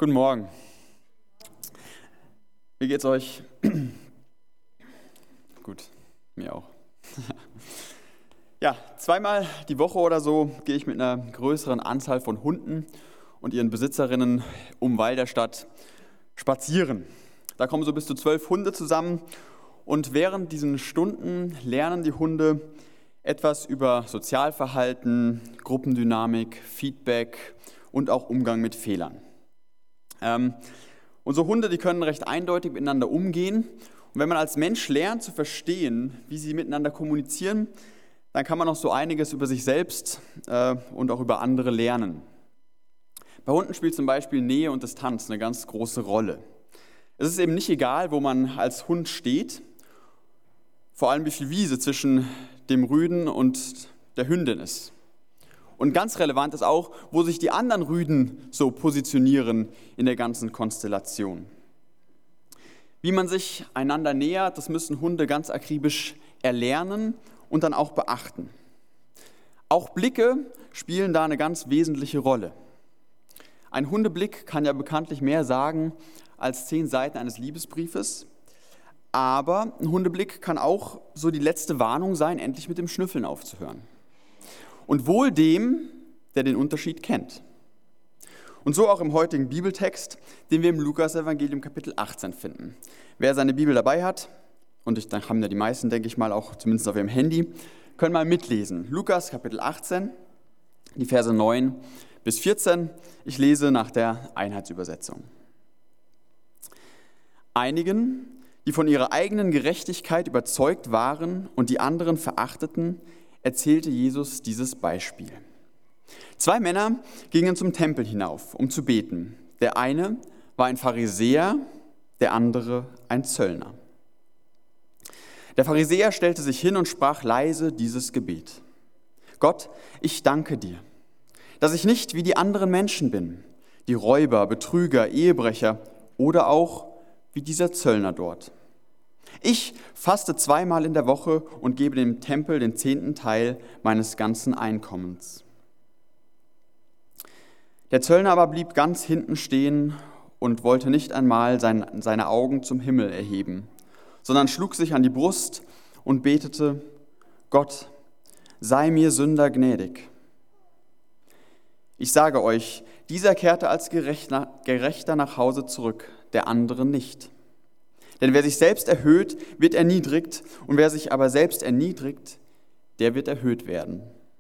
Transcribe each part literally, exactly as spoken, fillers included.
Guten Morgen. Wie geht's euch? Gut, mir auch. Ja, zweimal die Woche oder so gehe ich mit einer größeren Anzahl von Hunden und ihren Besitzerinnen um Walderstadt spazieren. Da kommen so bis zu zwölf Hunde zusammen und während diesen Stunden lernen die Hunde etwas über Sozialverhalten, Gruppendynamik, Feedback und auch Umgang mit Fehlern. Ähm, unsere Hunde, die können recht eindeutig miteinander umgehen. Und wenn man als Mensch lernt zu verstehen, wie sie miteinander kommunizieren, dann kann man auch so einiges über sich selbst äh, und auch über andere lernen. Bei Hunden spielt zum Beispiel Nähe und Distanz eine ganz große Rolle. Es ist eben nicht egal, wo man als Hund steht, vor allem wie viel Wiese zwischen dem Rüden und der Hündin ist. Und ganz relevant ist auch, wo sich die anderen Rüden so positionieren in der ganzen Konstellation. Wie man sich einander nähert, das müssen Hunde ganz akribisch erlernen und dann auch beachten. Auch Blicke spielen da eine ganz wesentliche Rolle. Ein Hundeblick kann ja bekanntlich mehr sagen als zehn Seiten eines Liebesbriefes, aber ein Hundeblick kann auch so die letzte Warnung sein, endlich mit dem Schnüffeln aufzuhören. Und wohl dem, der den Unterschied kennt. Und so auch im heutigen Bibeltext, den wir im Lukas-Evangelium Kapitel achtzehn finden. Wer seine Bibel dabei hat, und ich, dann haben ja die meisten, denke ich mal, auch zumindest auf ihrem Handy, können mal mitlesen. Lukas Kapitel achtzehn, die Verse neun bis vierzehn. Ich lese nach der Einheitsübersetzung. Einigen, die von ihrer eigenen Gerechtigkeit überzeugt waren und die anderen verachteten, erzählte Jesus dieses Beispiel. Zwei Männer gingen zum Tempel hinauf, um zu beten. Der eine war ein Pharisäer, der andere ein Zöllner. Der Pharisäer stellte sich hin und sprach leise dieses Gebet. Gott, ich danke dir, dass ich nicht wie die anderen Menschen bin, die Räuber, Betrüger, Ehebrecher oder auch wie dieser Zöllner dort. Ich faste zweimal in der Woche und gebe dem Tempel den zehnten Teil meines ganzen Einkommens. Der Zöllner aber blieb ganz hinten stehen und wollte nicht einmal sein, seine Augen zum Himmel erheben, sondern schlug sich an die Brust und betete, Gott, sei mir Sünder gnädig. Ich sage euch, dieser kehrte als Gerechter nach Hause zurück, der andere nicht. Denn wer sich selbst erhöht, wird erniedrigt, und wer sich aber selbst erniedrigt, der wird erhöht werden.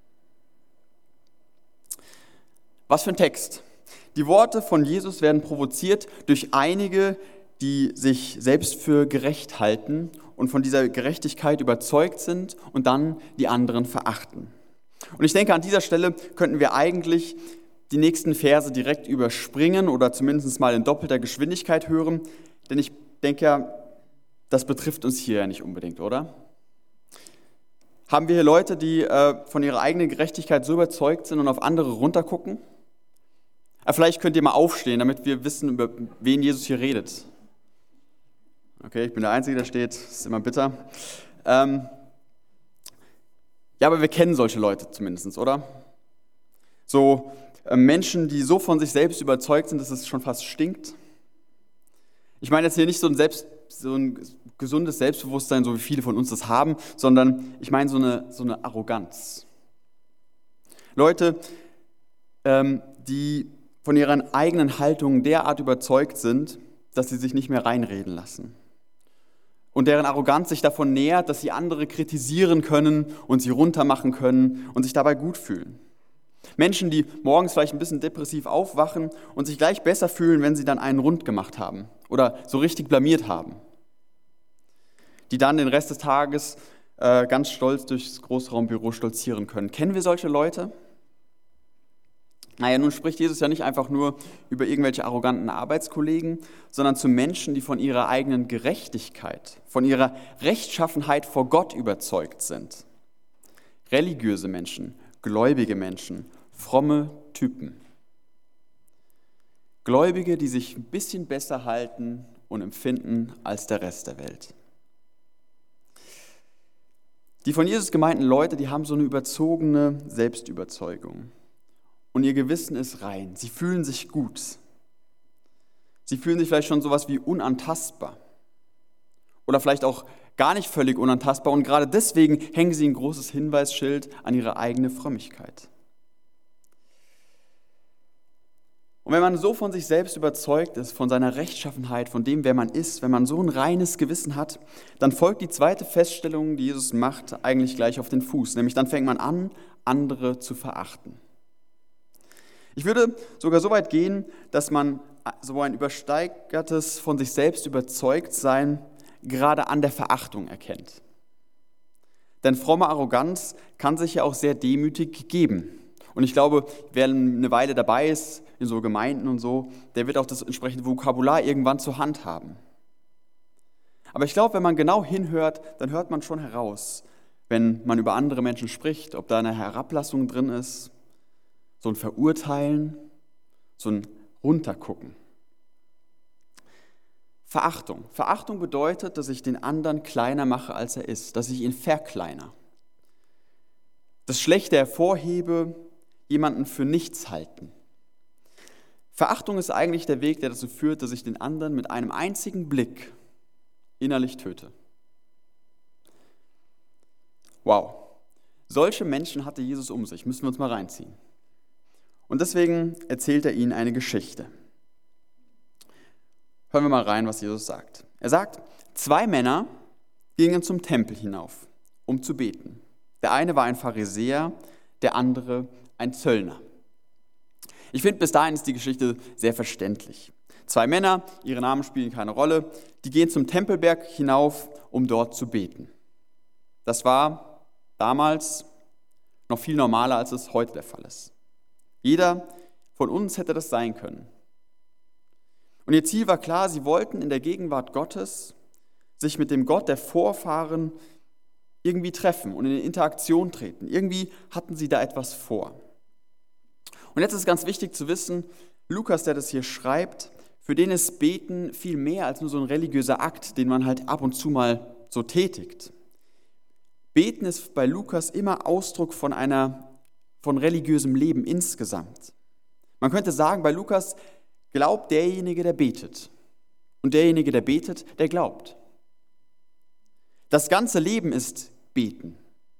Was für ein Text. Die Worte von Jesus werden provoziert durch einige, die sich selbst für gerecht halten und von dieser Gerechtigkeit überzeugt sind und dann die anderen verachten. Und ich denke, an dieser Stelle könnten wir eigentlich die nächsten Verse direkt überspringen oder zumindest mal in doppelter Geschwindigkeit hören, denn ich denke ja, das betrifft uns hier ja nicht unbedingt, oder? Haben wir hier Leute, die äh, von ihrer eigenen Gerechtigkeit so überzeugt sind und auf andere runtergucken? Ja, vielleicht könnt ihr mal aufstehen, damit wir wissen, über wen Jesus hier redet. Okay, ich bin der Einzige, der steht, das ist immer bitter. Ähm, ja, aber wir kennen solche Leute zumindest, oder? So äh, Menschen, die so von sich selbst überzeugt sind, dass es schon fast stinkt. Ich meine jetzt hier nicht so ein, Selbst, so ein gesundes Selbstbewusstsein, so wie viele von uns das haben, sondern ich meine so eine, so eine Arroganz. Leute, ähm, die von ihrer eigenen Haltung derart überzeugt sind, dass sie sich nicht mehr reinreden lassen. Und deren Arroganz sich davon nähert, dass sie andere kritisieren können und sie runtermachen können und sich dabei gut fühlen. Menschen, die morgens vielleicht ein bisschen depressiv aufwachen und sich gleich besser fühlen, wenn sie dann einen rund gemacht haben oder so richtig blamiert haben. Die dann den Rest des Tages äh, ganz stolz durchs Großraumbüro stolzieren können. Kennen wir solche Leute? Naja, nun spricht Jesus ja nicht einfach nur über irgendwelche arroganten Arbeitskollegen, sondern zu Menschen, die von ihrer eigenen Gerechtigkeit, von ihrer Rechtschaffenheit vor Gott überzeugt sind. Religiöse Menschen, gläubige Menschen, fromme Typen. Gläubige, die sich ein bisschen besser halten und empfinden als der Rest der Welt. Die von Jesus gemeinten Leute, die haben so eine überzogene Selbstüberzeugung. Und ihr Gewissen ist rein. Sie fühlen sich gut. Sie fühlen sich vielleicht schon sowas wie unantastbar. Oder vielleicht auch gar nicht völlig unantastbar. Und gerade deswegen hängen sie ein großes Hinweisschild an ihre eigene Frömmigkeit. Und wenn man so von sich selbst überzeugt ist, von seiner Rechtschaffenheit, von dem, wer man ist, wenn man so ein reines Gewissen hat, dann folgt die zweite Feststellung, die Jesus macht, eigentlich gleich auf den Fuß. Nämlich dann fängt man an, andere zu verachten. Ich würde sogar so weit gehen, dass man so ein übersteigertes, von sich selbst überzeugt sein gerade an der Verachtung erkennt. Denn fromme Arroganz kann sich ja auch sehr demütig geben. Und ich glaube, wer eine Weile dabei ist, in so Gemeinden und so, der wird auch das entsprechende Vokabular irgendwann zur Hand haben. Aber ich glaube, wenn man genau hinhört, dann hört man schon heraus, wenn man über andere Menschen spricht, ob da eine Herablassung drin ist, so ein Verurteilen, so ein Runtergucken. Verachtung. Verachtung bedeutet, dass ich den anderen kleiner mache, als er ist, dass ich ihn verkleiner. Das Schlechte hervorhebe, jemanden für nichts halten. Verachtung ist eigentlich der Weg, der dazu führt, dass ich den anderen mit einem einzigen Blick innerlich töte. Wow, solche Menschen hatte Jesus um sich, müssen wir uns mal reinziehen. Und deswegen erzählt er ihnen eine Geschichte. Hören wir mal rein, was Jesus sagt. Er sagt, zwei Männer gingen zum Tempel hinauf, um zu beten. Der eine war ein Pharisäer, der andere ein Zöllner. Ich finde, bis dahin ist die Geschichte sehr verständlich. Zwei Männer, ihre Namen spielen keine Rolle, die gehen zum Tempelberg hinauf, um dort zu beten. Das war damals noch viel normaler, als es heute der Fall ist. Jeder von uns hätte das sein können. Und ihr Ziel war klar, sie wollten in der Gegenwart Gottes sich mit dem Gott der Vorfahren irgendwie treffen und in Interaktion treten. Irgendwie hatten sie da etwas vor. Und jetzt ist ganz wichtig zu wissen, Lukas, der das hier schreibt, für den ist Beten viel mehr als nur so ein religiöser Akt, den man halt ab und zu mal so tätigt. Beten ist bei Lukas immer Ausdruck von einer, von religiösem Leben insgesamt. Man könnte sagen, bei Lukas glaubt derjenige, der betet. Und derjenige, der betet, der glaubt. Das ganze Leben ist Beten.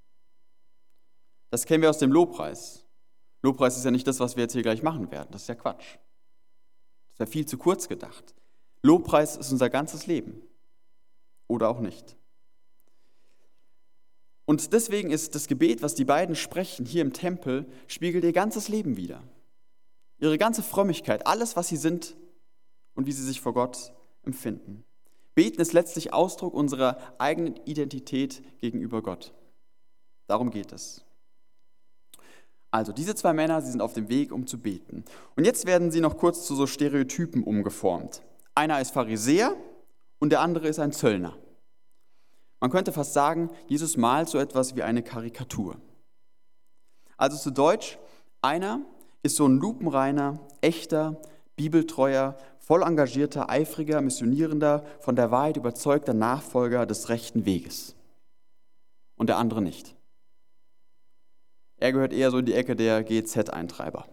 Das kennen wir aus dem Lobpreis. Lobpreis ist ja nicht das, was wir jetzt hier gleich machen werden. Das ist ja Quatsch. Das wäre viel zu kurz gedacht. Lobpreis ist unser ganzes Leben. Oder auch nicht. Und deswegen ist das Gebet, was die beiden sprechen hier im Tempel, spiegelt ihr ganzes Leben wider. Ihre ganze Frömmigkeit, alles, was sie sind und wie sie sich vor Gott empfinden. Beten ist letztlich Ausdruck unserer eigenen Identität gegenüber Gott. Darum geht es. Also diese zwei Männer, sie sind auf dem Weg, um zu beten. Und jetzt werden sie noch kurz zu so Stereotypen umgeformt. Einer ist Pharisäer und der andere ist ein Zöllner. Man könnte fast sagen, Jesus malt so etwas wie eine Karikatur. Also zu Deutsch, einer ist so ein lupenreiner, echter, bibeltreuer, voll engagierter, eifriger, missionierender, von der Wahrheit überzeugter Nachfolger des rechten Weges. Und der andere nicht. Er gehört eher so in die Ecke der G Z-Eintreiber.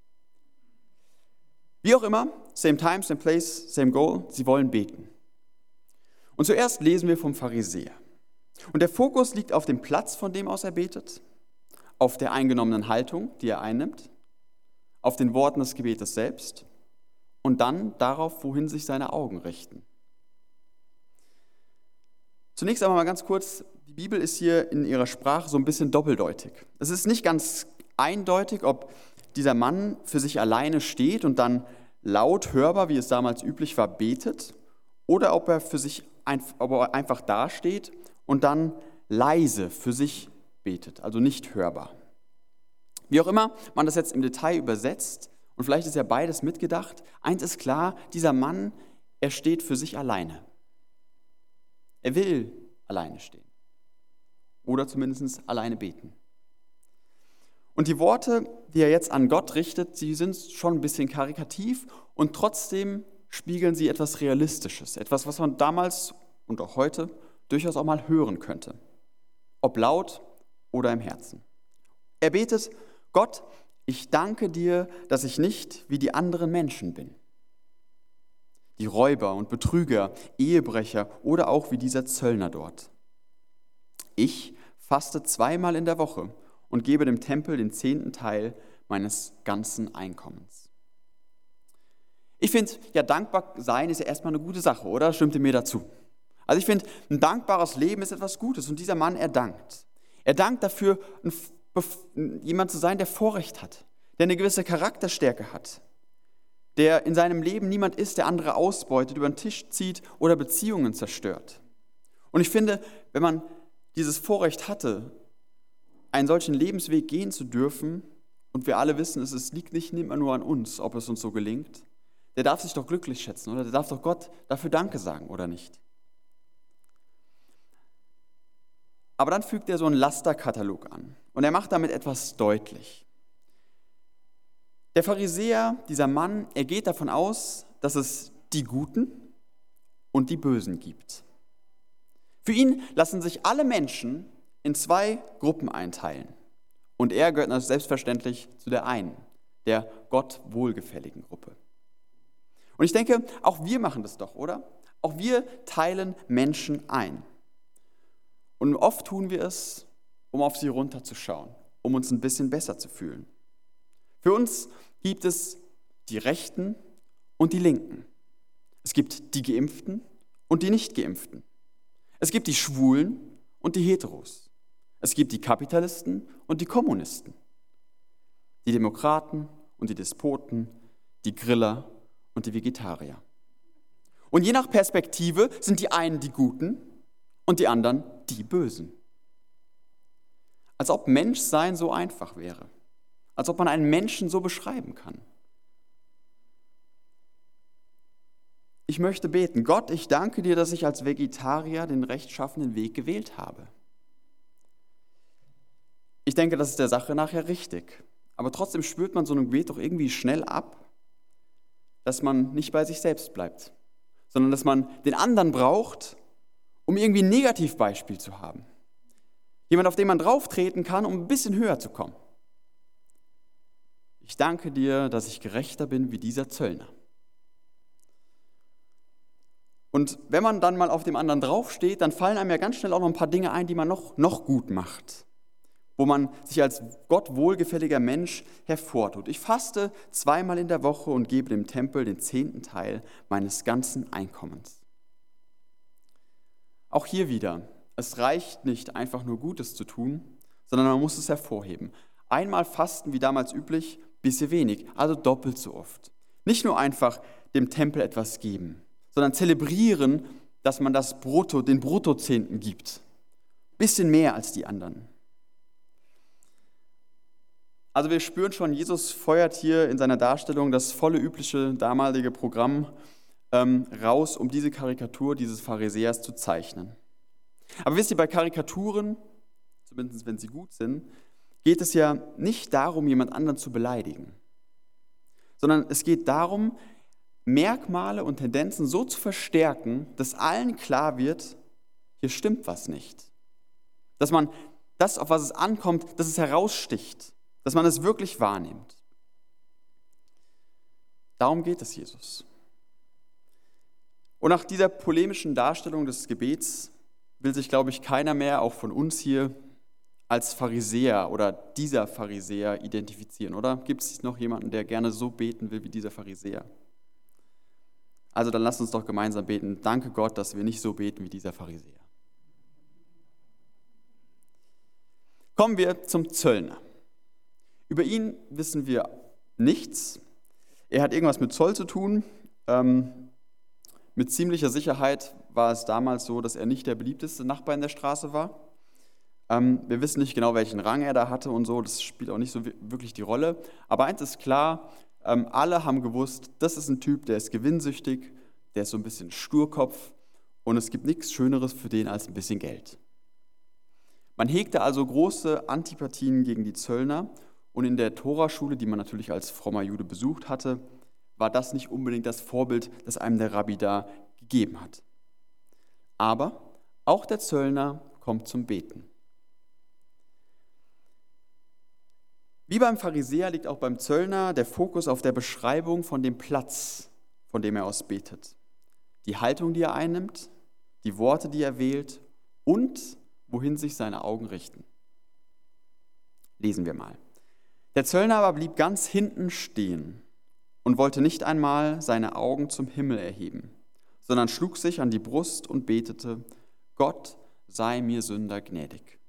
Wie auch immer, same time, same place, same goal, sie wollen beten. Und zuerst lesen wir vom Pharisäer. Und der Fokus liegt auf dem Platz, von dem aus er betet, auf der eingenommenen Haltung, die er einnimmt, auf den Worten des Gebetes selbst und dann darauf, wohin sich seine Augen richten. Zunächst einmal mal ganz kurz, die Bibel ist hier in ihrer Sprache so ein bisschen doppeldeutig. Es ist nicht ganz eindeutig, ob dieser Mann für sich alleine steht und dann laut hörbar, wie es damals üblich war, betet, oder ob er für sich ob er einfach dasteht und dann leise für sich betet, also nicht hörbar. Wie auch immer man das jetzt im Detail übersetzt, und vielleicht ist ja beides mitgedacht, eins ist klar, dieser Mann, er steht für sich alleine. Er will alleine stehen. Oder zumindest alleine beten. Und die Worte, die er jetzt an Gott richtet, sie sind schon ein bisschen karikativ und trotzdem spiegeln sie etwas Realistisches, etwas, was man damals und auch heute durchaus auch mal hören könnte, ob laut oder im Herzen. Er betet, Gott, ich danke dir, dass ich nicht wie die anderen Menschen bin. Räuber und Betrüger, Ehebrecher oder auch wie dieser Zöllner dort. Ich faste zweimal in der Woche und gebe dem Tempel den zehnten Teil meines ganzen Einkommens. Ich finde, ja, dankbar sein ist ja erstmal eine gute Sache, oder? Stimmt ihr mir dazu? Also ich finde, ein dankbares Leben ist etwas Gutes und dieser Mann, er dankt. Er dankt dafür, jemand zu sein, der Vorrecht hat, der eine gewisse Charakterstärke hat, der in seinem Leben niemand ist, der andere ausbeutet, über den Tisch zieht oder Beziehungen zerstört. Und ich finde, wenn man dieses Vorrecht hatte, einen solchen Lebensweg gehen zu dürfen, und wir alle wissen, es liegt nicht immer nur an uns, ob es uns so gelingt, der darf sich doch glücklich schätzen, oder? Der darf doch Gott dafür Danke sagen, oder nicht? Aber dann fügt er so einen Lasterkatalog an und er macht damit etwas deutlich. Der Pharisäer, dieser Mann, er geht davon aus, dass es die Guten und die Bösen gibt. Für ihn lassen sich alle Menschen in zwei Gruppen einteilen. Und er gehört selbstverständlich zu der einen, der Gott wohlgefälligen Gruppe. Und ich denke, auch wir machen das doch, oder? Auch wir teilen Menschen ein. Und oft tun wir es, um auf sie runterzuschauen, um uns ein bisschen besser zu fühlen. Für uns gibt es die Rechten und die Linken. Es gibt die Geimpften und die Nicht-Geimpften. Es gibt die Schwulen und die Heteros. Es gibt die Kapitalisten und die Kommunisten. Die Demokraten und die Despoten, die Griller und die Vegetarier. Und je nach Perspektive sind die einen die Guten und die anderen die Bösen. Als ob Menschsein so einfach wäre. Als ob man einen Menschen so beschreiben kann. Ich möchte beten. Gott, ich danke dir, dass ich als Vegetarier den rechtschaffenen Weg gewählt habe. Ich denke, das ist der Sache nachher richtig. Aber trotzdem spürt man so ein Gebet doch irgendwie schnell ab, dass man nicht bei sich selbst bleibt, sondern dass man den anderen braucht, um irgendwie ein Negativbeispiel zu haben. Jemand, auf den man drauftreten kann, um ein bisschen höher zu kommen. Ich danke dir, dass ich gerechter bin wie dieser Zöllner. Und wenn man dann mal auf dem anderen draufsteht, dann fallen einem ja ganz schnell auch noch ein paar Dinge ein, die man noch, noch gut macht, wo man sich als Gott wohlgefälliger Mensch hervortut. Ich faste zweimal in der Woche und gebe dem Tempel den zehnten Teil meines ganzen Einkommens. Auch hier wieder, es reicht nicht einfach nur Gutes zu tun, sondern man muss es hervorheben. Einmal fasten wie damals üblich, bisschen wenig, also doppelt so oft. Nicht nur einfach dem Tempel etwas geben, sondern zelebrieren, dass man das Brutto, den Bruttozehnten gibt. Bisschen mehr als die anderen. Also wir spüren schon, Jesus feuert hier in seiner Darstellung das volle übliche damalige Programm ähm, raus, um diese Karikatur dieses Pharisäers zu zeichnen. Aber wisst ihr, bei Karikaturen, zumindest wenn sie gut sind, geht es ja nicht darum, jemand anderen zu beleidigen, sondern es geht darum, Merkmale und Tendenzen so zu verstärken, dass allen klar wird, hier stimmt was nicht. Dass man das, auf was es ankommt, dass es heraussticht, dass man es wirklich wahrnimmt. Darum geht es Jesus. Und nach dieser polemischen Darstellung des Gebets will sich, glaube ich, keiner mehr, auch von uns hier, als Pharisäer oder dieser Pharisäer identifizieren, oder? Gibt es noch jemanden, der gerne so beten will wie dieser Pharisäer? Also dann lasst uns doch gemeinsam beten. Danke Gott, dass wir nicht so beten wie dieser Pharisäer. Kommen wir zum Zöllner. Über ihn wissen wir nichts. Er hat irgendwas mit Zoll zu tun. Ähm, mit ziemlicher Sicherheit war es damals so, dass er nicht der beliebteste Nachbar in der Straße war. Ähm, wir wissen nicht genau, welchen Rang er da hatte und so. Das spielt auch nicht so wirklich die Rolle. Aber eins ist klar, ähm, alle haben gewusst, das ist ein Typ, der ist gewinnsüchtig, der ist so ein bisschen Sturkopf und es gibt nichts Schöneres für den als ein bisschen Geld. Man hegte also große Antipathien gegen die Zöllner. Und in der Toraschule, die man natürlich als frommer Jude besucht hatte, war das nicht unbedingt das Vorbild, das einem der Rabbi da gegeben hat. Aber auch der Zöllner kommt zum Beten. Wie beim Pharisäer liegt auch beim Zöllner der Fokus auf der Beschreibung von dem Platz, von dem er aus betet. die Haltung, die er einnimmt, die Worte, die er wählt und wohin sich seine Augen richten. Lesen wir mal. Der Zöllner aber blieb ganz hinten stehen und wollte nicht einmal seine Augen zum Himmel erheben, sondern schlug sich an die Brust und betete: Gott, sei mir Sünder gnädig.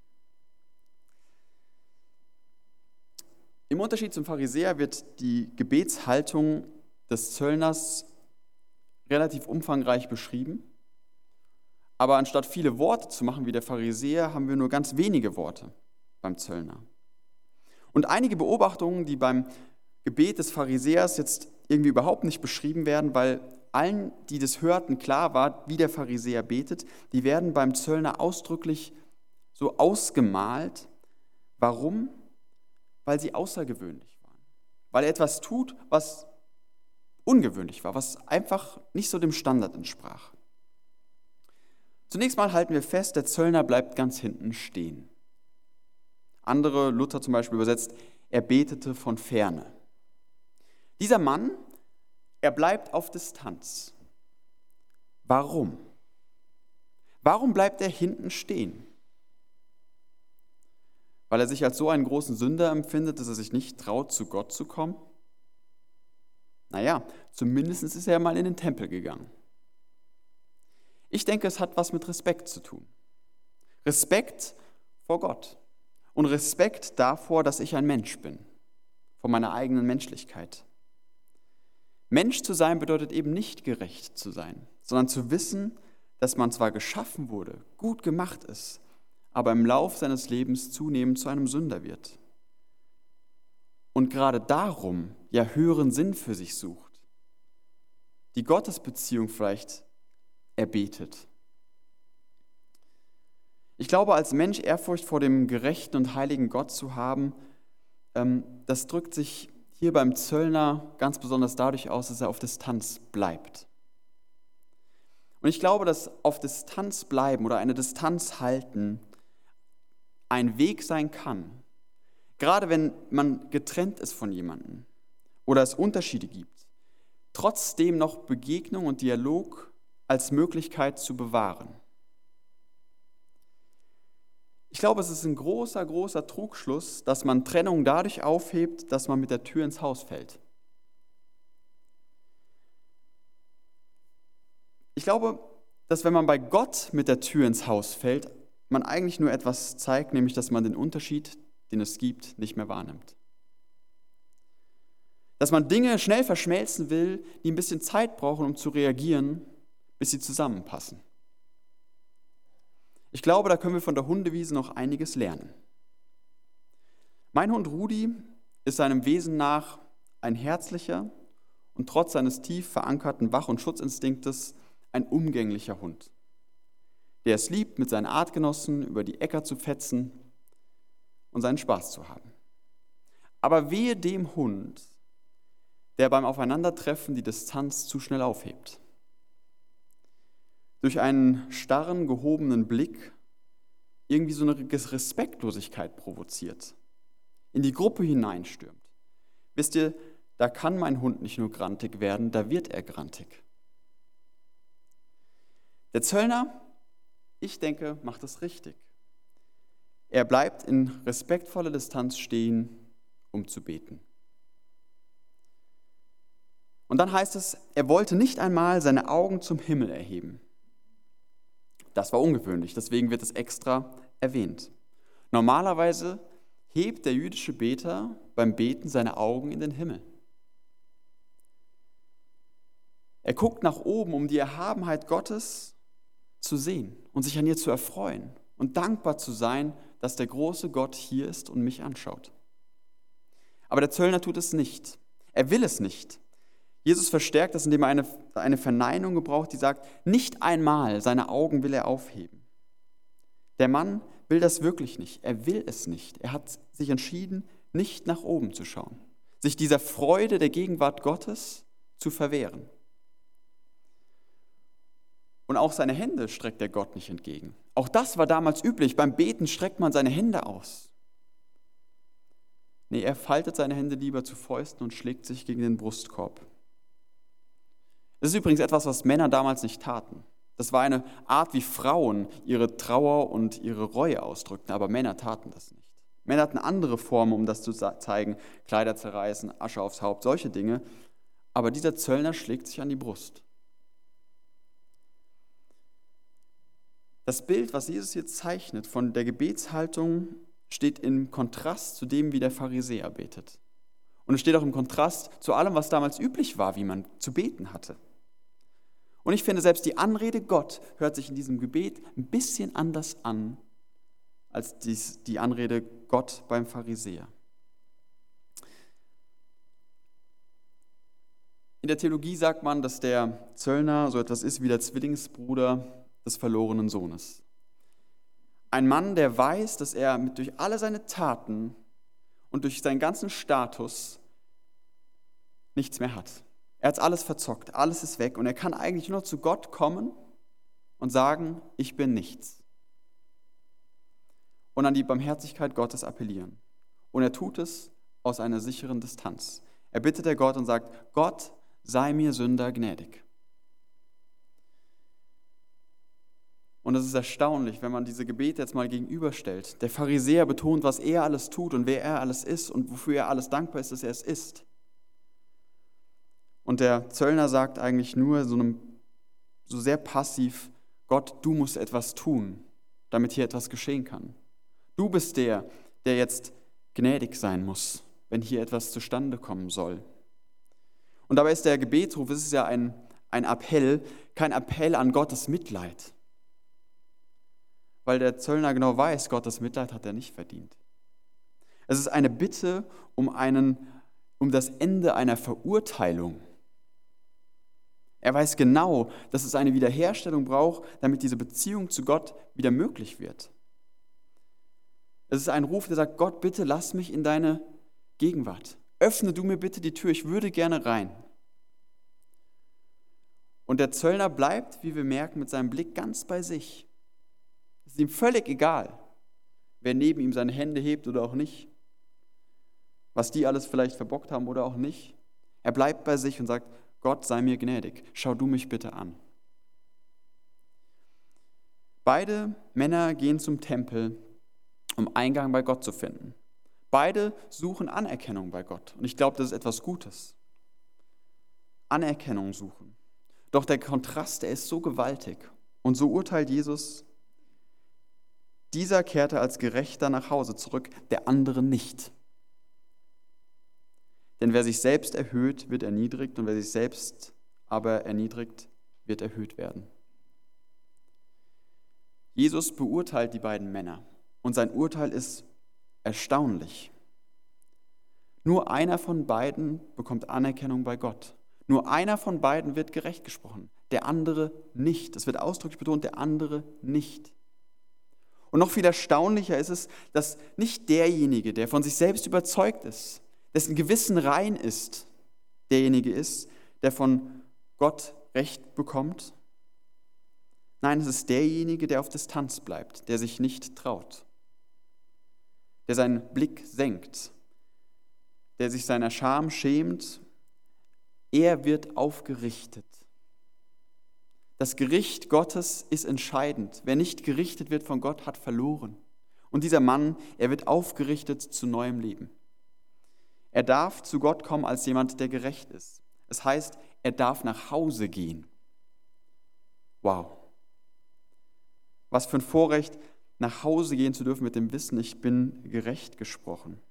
Im Unterschied zum Pharisäer wird die Gebetshaltung des Zöllners relativ umfangreich beschrieben. Aber anstatt viele Worte zu machen wie der Pharisäer, haben wir nur ganz wenige Worte beim Zöllner. Und einige Beobachtungen, die beim Gebet des Pharisäers jetzt irgendwie überhaupt nicht beschrieben werden, weil allen, die das hörten, klar war, wie der Pharisäer betet, die werden beim Zöllner ausdrücklich so ausgemalt. Warum? Weil sie außergewöhnlich waren. Weil er etwas tut, was ungewöhnlich war, was einfach nicht so dem Standard entsprach. Zunächst mal halten wir fest, der Zöllner bleibt ganz hinten stehen. Andere, Luther zum Beispiel übersetzt, er betete von ferne. Dieser Mann, er bleibt auf Distanz. Warum? Warum bleibt er hinten stehen? Weil er sich als so einen großen Sünder empfindet, dass er sich nicht traut, zu Gott zu kommen? Naja, zumindest ist er mal in den Tempel gegangen. Ich denke, es hat was mit Respekt zu tun. Respekt vor Gott und Respekt davor, dass ich ein Mensch bin, vor meiner eigenen Menschlichkeit. Mensch zu sein bedeutet eben nicht gerecht zu sein, sondern zu wissen, dass man zwar geschaffen wurde, gut gemacht ist, aber im Lauf seines Lebens zunehmend zu einem Sünder wird. Und gerade darum ja höheren Sinn für sich sucht, die Gottesbeziehung vielleicht erbetet. Ich glaube, als Mensch Ehrfurcht vor dem gerechten und heiligen Gott zu haben, das drückt sich hier beim Zöllner ganz besonders dadurch aus, dass er auf Distanz bleibt. Und ich glaube, dass auf Distanz bleiben oder eine Distanz halten ein Weg sein kann, gerade wenn man getrennt ist von jemandem oder es Unterschiede gibt, trotzdem noch Begegnung und Dialog als Möglichkeit zu bewahren. Ich glaube, es ist ein großer, großer Trugschluss, dass man Trennung dadurch aufhebt, dass man mit der Tür ins Haus fällt. Ich glaube, dass wenn man bei Gott mit der Tür ins Haus fällt, man eigentlich nur etwas zeigt, nämlich dass man den Unterschied, den es gibt, nicht mehr wahrnimmt. Dass man Dinge schnell verschmelzen will, die ein bisschen Zeit brauchen, um zu reagieren, bis sie zusammenpassen. Ich glaube, da können wir von der Hundewiese noch einiges lernen. Mein Hund Rudi ist seinem Wesen nach ein herzlicher und trotz seines tief verankerten Wach- und Schutzinstinktes ein umgänglicher Hund, der es liebt, mit seinen Artgenossen über die Äcker zu fetzen und seinen Spaß zu haben. Aber wehe dem Hund, der beim Aufeinandertreffen die Distanz zu schnell aufhebt. Durch einen starren, gehobenen Blick irgendwie so eine Respektlosigkeit provoziert, in die Gruppe hineinstürmt. Wisst ihr, da kann mein Hund nicht nur grantig werden, da wird er grantig. Der Zöllner, ich denke, macht es richtig. Er bleibt in respektvoller Distanz stehen, um zu beten. Und dann heißt es, er wollte nicht einmal seine Augen zum Himmel erheben. Das war ungewöhnlich, deswegen wird es extra erwähnt. Normalerweise hebt der jüdische Beter beim Beten seine Augen in den Himmel. Er guckt nach oben, um die Erhabenheit Gottes zu sehen und sich an ihr zu erfreuen und dankbar zu sein, dass der große Gott hier ist und mich anschaut. Aber der Zöllner tut es nicht. Er will es nicht. Jesus verstärkt das, indem er eine, eine Verneinung gebraucht, die sagt, nicht einmal seine Augen will er aufheben. Der Mann will das wirklich nicht. Er will es nicht. Er hat sich entschieden, nicht nach oben zu schauen, sich dieser Freude der Gegenwart Gottes zu verwehren. Und auch seine Hände streckt er Gott nicht entgegen. Auch das war damals üblich. Beim Beten streckt man seine Hände aus. Nee, er faltet seine Hände lieber zu Fäusten und schlägt sich gegen den Brustkorb. Das ist übrigens etwas, was Männer damals nicht taten. Das war eine Art, wie Frauen ihre Trauer und ihre Reue ausdrückten, aber Männer taten das nicht. Männer hatten andere Formen, um das zu zeigen, Kleider zerreißen, Asche aufs Haupt, solche Dinge. Aber dieser Zöllner schlägt sich an die Brust. Das Bild, was Jesus hier zeichnet von der Gebetshaltung, steht im Kontrast zu dem, wie der Pharisäer betet. Und es steht auch im Kontrast zu allem, was damals üblich war, wie man zu beten hatte. Und ich finde, selbst die Anrede Gott hört sich in diesem Gebet ein bisschen anders an, als dies, die Anrede Gott beim Pharisäer. In der Theologie sagt man, dass der Zöllner so etwas ist wie der Zwillingsbruder des verlorenen Sohnes. Ein Mann, der weiß, dass er mit durch alle seine Taten und durch seinen ganzen Status nichts mehr hat. Er hat alles verzockt, alles ist weg und er kann eigentlich nur zu Gott kommen und sagen, ich bin nichts. Und an die Barmherzigkeit Gottes appellieren. Und er tut es aus einer sicheren Distanz. Er bittet der Gott und sagt, Gott, sei mir Sünder gnädig. Und es ist erstaunlich, wenn man diese Gebete jetzt mal gegenüberstellt. Der Pharisäer betont, was er alles tut und wer er alles ist und wofür er alles dankbar ist, dass er es ist. Und der Zöllner sagt eigentlich nur so, einem, so sehr passiv, Gott, du musst etwas tun, damit hier etwas geschehen kann. Du bist der, der jetzt gnädig sein muss, wenn hier etwas zustande kommen soll. Und dabei ist der Gebetsruf, es ist ja ein, ein Appell, kein Appell an Gottes Mitleid. Weil der Zöllner genau weiß, Gottes Mitleid hat er nicht verdient. Es ist eine Bitte um, einen, um das Ende einer Verurteilung. Er weiß genau, dass es eine Wiederherstellung braucht, damit diese Beziehung zu Gott wieder möglich wird. Es ist ein Ruf, der sagt, Gott, bitte lass mich in deine Gegenwart. Öffne du mir bitte die Tür, ich würde gerne rein. Und der Zöllner bleibt, wie wir merken, mit seinem Blick ganz bei sich. Es ist ihm völlig egal, wer neben ihm seine Hände hebt oder auch nicht, was die alles vielleicht verbockt haben oder auch nicht. Er bleibt bei sich und sagt, Gott, sei mir gnädig, schau du mich bitte an. Beide Männer gehen zum Tempel, um Eingang bei Gott zu finden. Beide suchen Anerkennung bei Gott. Und ich glaube, das ist etwas Gutes. Anerkennung suchen. Doch der Kontrast, der ist so gewaltig. Und so urteilt Jesus, dieser kehrte als Gerechter nach Hause zurück, der andere nicht. Denn wer sich selbst erhöht, wird erniedrigt, und wer sich selbst aber erniedrigt, wird erhöht werden. Jesus beurteilt die beiden Männer, und sein Urteil ist erstaunlich. Nur einer von beiden bekommt Anerkennung bei Gott. Nur einer von beiden wird gerecht gesprochen, der andere nicht. Es wird ausdrücklich betont, der andere nicht. Und noch viel erstaunlicher ist es, dass nicht derjenige, der von sich selbst überzeugt ist, dessen Gewissen rein ist, derjenige ist, der von Gott Recht bekommt. Nein, es ist derjenige, der auf Distanz bleibt, der sich nicht traut, der seinen Blick senkt, der sich seiner Scham schämt. Er wird aufgerichtet. Das Gericht Gottes ist entscheidend. Wer nicht gerichtet wird von Gott, hat verloren. Und dieser Mann, er wird aufgerichtet zu neuem Leben. Er darf zu Gott kommen als jemand, der gerecht ist. Es heißt, er darf nach Hause gehen. Wow. Was für ein Vorrecht, nach Hause gehen zu dürfen mit dem Wissen, ich bin gerecht gesprochen.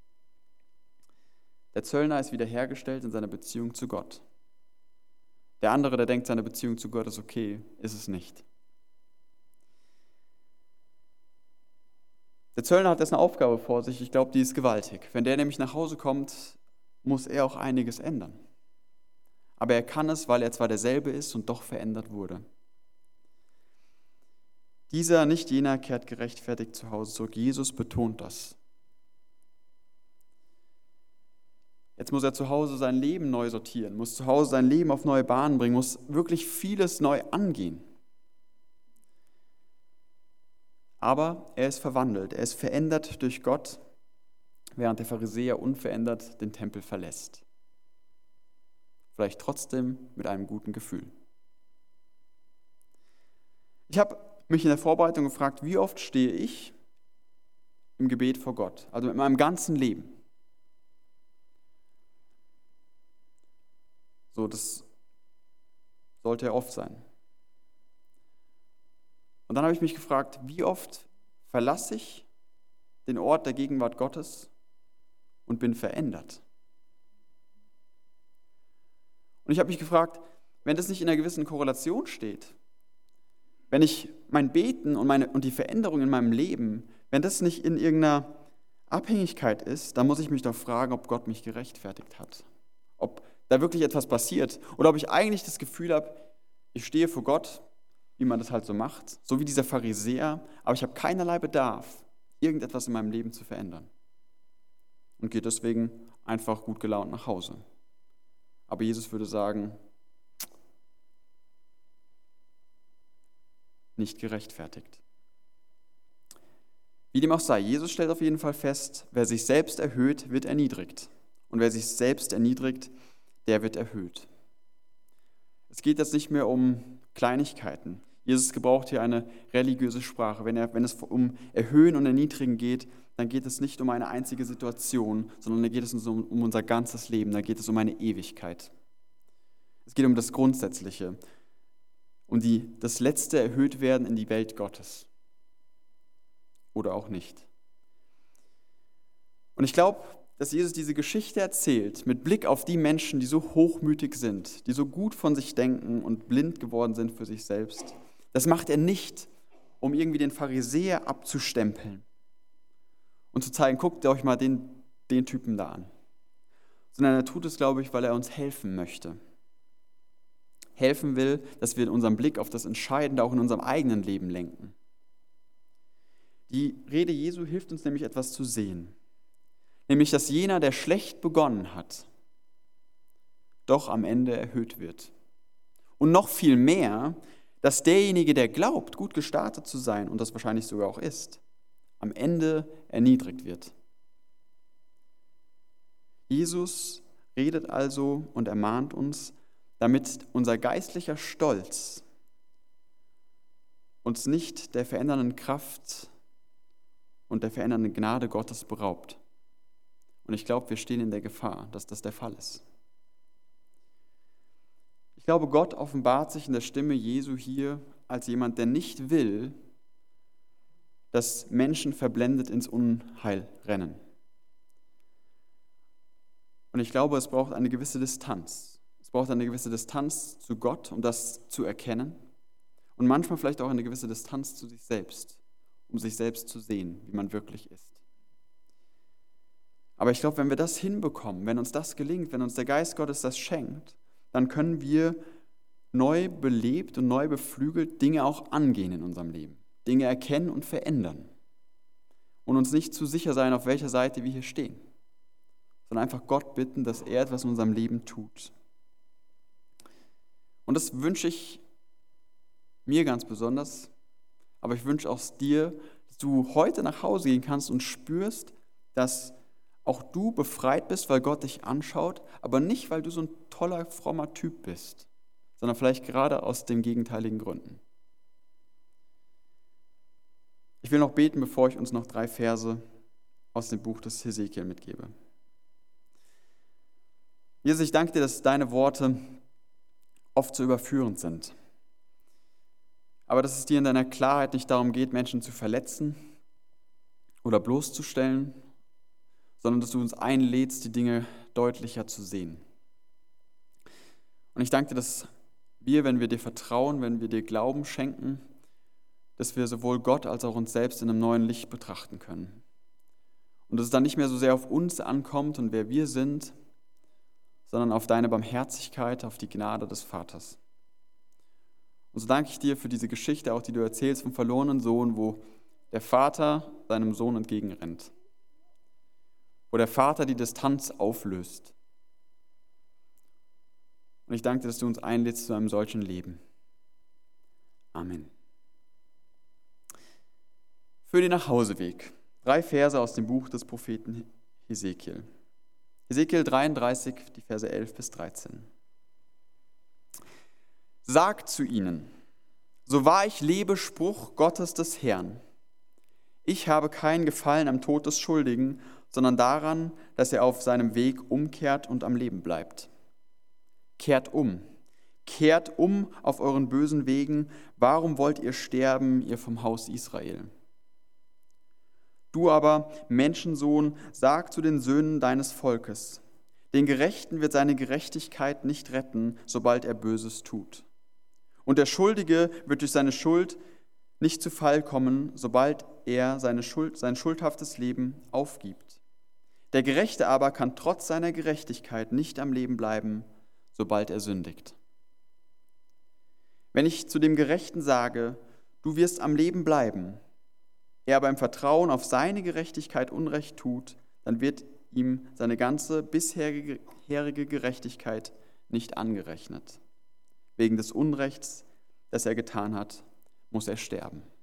Der Zöllner ist wiederhergestellt in seiner Beziehung zu Gott. Der andere, der denkt, seine Beziehung zu Gott ist okay, ist es nicht. Der Zöllner hat jetzt eine Aufgabe vor sich, ich glaube, die ist gewaltig. Wenn der nämlich nach Hause kommt, muss er auch einiges ändern. Aber er kann es, weil er zwar derselbe ist und doch verändert wurde. Dieser, nicht jener, kehrt gerechtfertigt zu Hause zurück. Jesus betont das. Jetzt muss er zu Hause sein Leben neu sortieren, muss zu Hause sein Leben auf neue Bahnen bringen, muss wirklich vieles neu angehen. Aber er ist verwandelt, er ist verändert durch Gott, während der Pharisäer unverändert den Tempel verlässt. vielleicht trotzdem mit einem guten Gefühl. Ich habe mich in der Vorbereitung gefragt, wie oft stehe ich im Gebet vor Gott, also mit meinem ganzen Leben. So, das sollte ja oft sein. Und dann habe ich mich gefragt, wie oft verlasse ich den Ort der Gegenwart Gottes und bin verändert? Und ich habe mich gefragt, wenn das nicht in einer gewissen Korrelation steht, wenn ich mein Beten und, meine, und die Veränderung in meinem Leben, wenn das nicht in irgendeiner Abhängigkeit ist, dann muss ich mich doch fragen, ob Gott mich gerechtfertigt hat. Ob da wirklich etwas passiert oder ob ich eigentlich das Gefühl habe, ich stehe vor Gott, wie man das halt so macht, so wie dieser Pharisäer, aber ich habe keinerlei Bedarf, irgendetwas in meinem Leben zu verändern. Und gehe deswegen einfach gut gelaunt nach Hause. Aber Jesus würde sagen, nicht gerechtfertigt. Wie dem auch sei, Jesus stellt auf jeden Fall fest, wer sich selbst erhöht, wird erniedrigt. Und wer sich selbst erniedrigt, der wird erhöht. Es geht jetzt nicht mehr um Kleinigkeiten. Jesus gebraucht hier eine religiöse Sprache. Wenn, er, wenn es um Erhöhen und Erniedrigen geht, dann geht es nicht um eine einzige Situation, sondern da geht es um, um unser ganzes Leben, da geht es um eine Ewigkeit. Es geht um das Grundsätzliche, um die, das letzte Erhöhtwerden in die Welt Gottes. Oder auch nicht. Und ich glaube, dass Jesus diese Geschichte erzählt mit Blick auf die Menschen, die so hochmütig sind, die so gut von sich denken und blind geworden sind für sich selbst. Das macht er nicht, um irgendwie den Pharisäer abzustempeln und zu zeigen, guckt euch mal den, den Typen da an. Sondern er tut es, glaube ich, weil er uns helfen möchte. Helfen will, dass wir unseren Blick auf das Entscheidende auch in unserem eigenen Leben lenken. Die Rede Jesu hilft uns nämlich etwas zu sehen. Nämlich, dass jener, der schlecht begonnen hat, doch am Ende erhöht wird. Und noch viel mehr, dass derjenige, der glaubt, gut gestartet zu sein, und das wahrscheinlich sogar auch ist, am Ende erniedrigt wird. Jesus redet also und ermahnt uns, damit unser geistlicher Stolz uns nicht der verändernden Kraft und der verändernden Gnade Gottes beraubt. Und ich glaube, wir stehen in der Gefahr, dass das der Fall ist. Ich glaube, Gott offenbart sich in der Stimme Jesu hier als jemand, der nicht will, dass Menschen verblendet ins Unheil rennen. Und ich glaube, es braucht eine gewisse Distanz. Es braucht eine gewisse Distanz zu Gott, um das zu erkennen. Und manchmal vielleicht auch eine gewisse Distanz zu sich selbst, um sich selbst zu sehen, wie man wirklich ist. Aber ich glaube, wenn wir das hinbekommen, wenn uns das gelingt, wenn uns der Geist Gottes das schenkt, dann können wir neu belebt und neu beflügelt Dinge auch angehen in unserem Leben. Dinge erkennen und verändern. Und uns nicht zu sicher sein, auf welcher Seite wir hier stehen, sondern einfach Gott bitten, dass er etwas in unserem Leben tut. Und das wünsche ich mir ganz besonders, aber ich wünsche auch dir, dass du heute nach Hause gehen kannst und spürst, dass auch du befreit bist, weil Gott dich anschaut, aber nicht, weil du so ein toller, frommer Typ bist, sondern vielleicht gerade aus den gegenteiligen Gründen. Ich will noch beten, bevor ich uns noch drei Verse aus dem Buch des Hesekiel mitgebe. Jesus, ich danke dir, dass deine Worte oft so überführend sind. Aber dass es dir in deiner Klarheit nicht darum geht, Menschen zu verletzen oder bloßzustellen, sondern dass du uns einlädst, die Dinge deutlicher zu sehen. Und ich danke dir, dass wir, wenn wir dir vertrauen, wenn wir dir Glauben schenken, dass wir sowohl Gott als auch uns selbst in einem neuen Licht betrachten können. Und dass es dann nicht mehr so sehr auf uns ankommt und wer wir sind, sondern auf deine Barmherzigkeit, auf die Gnade des Vaters. Und so danke ich dir für diese Geschichte, auch die du erzählst vom verlorenen Sohn, wo der Vater seinem Sohn entgegenrennt. Wo der Vater die Distanz auflöst. Und ich danke dir, dass du uns einlädst zu einem solchen Leben. Amen. Für den Nachhauseweg. Drei Verse aus dem Buch des Propheten Hesekiel. Hesekiel dreiunddreißig, die Verse elf bis dreizehn. sagt zu ihnen, so wahr ich lebe, Spruch Gottes des Herrn. Ich habe keinen Gefallen am Tod des Schuldigen, sondern daran, dass er auf seinem Weg umkehrt und am Leben bleibt. Kehrt um, kehrt um auf euren bösen Wegen. Warum wollt ihr sterben, ihr vom Haus Israel? Du aber, Menschensohn, sag zu den Söhnen deines Volkes, den Gerechten wird seine Gerechtigkeit nicht retten, sobald er Böses tut. Und der Schuldige wird durch seine Schuld nicht zu Fall kommen, sobald er seine Schuld, sein schuldhaftes Leben aufgibt. Der Gerechte aber kann trotz seiner Gerechtigkeit nicht am Leben bleiben, sobald er sündigt. Wenn ich zu dem Gerechten sage, du wirst am Leben bleiben, er aber im Vertrauen auf seine Gerechtigkeit Unrecht tut, dann wird ihm seine ganze bisherige Gerechtigkeit nicht angerechnet. Wegen des Unrechts, das er getan hat, muss er sterben.